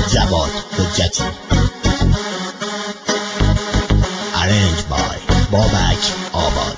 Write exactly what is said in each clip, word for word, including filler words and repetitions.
جواد حجتی. Arranged by بابک آباد.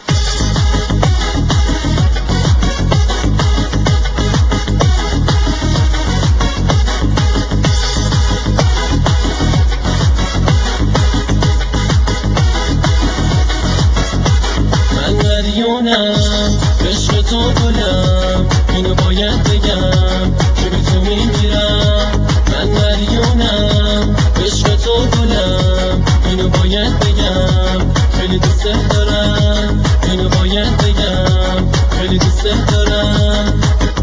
من مدیونم عشق تو گلم، اینو باید بگم که به تو میمیرم. من مدیونم عشق تو گلم، اینو باید بگم خیلی دوست دارم. اینو باید بگم خیلی دوست دارم.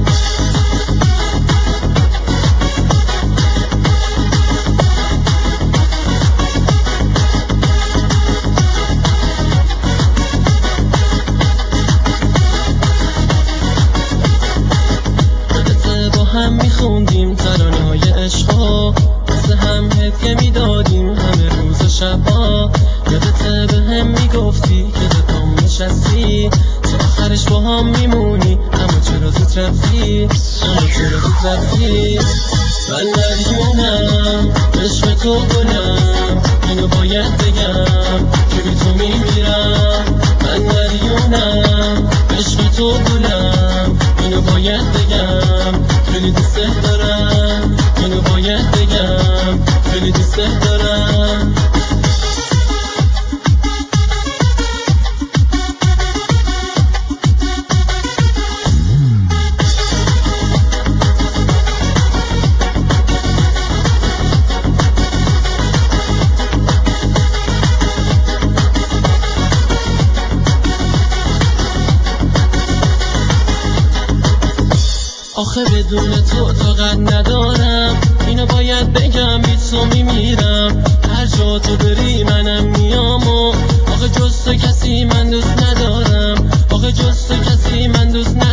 هم میخوندیم ترانه‌های عشقا، واسه هم هدیه میدادیم همه روز و شبا. یادته به هم میگفتی که به پام نشستی، تا آخرش با هم میمونی، اما چرا زود رفتی، اما چرا زود رفتی. من مدیونم عشق تو گلم، اینو باید بگم که بی تو میمیرم. من مدیونم عشق تو گلم، اینو باید بگم خیلی دوست دارم. اینو باید بگم خیلی دوست دارم. آخه بدون تو طاقت ندارم، اینو باید بگم بی تو میمیرم. هر جا تو بری منم میام و آخه جز تو کسی من دوست ندارم. آخه جز تو کسی من دوست ندارم.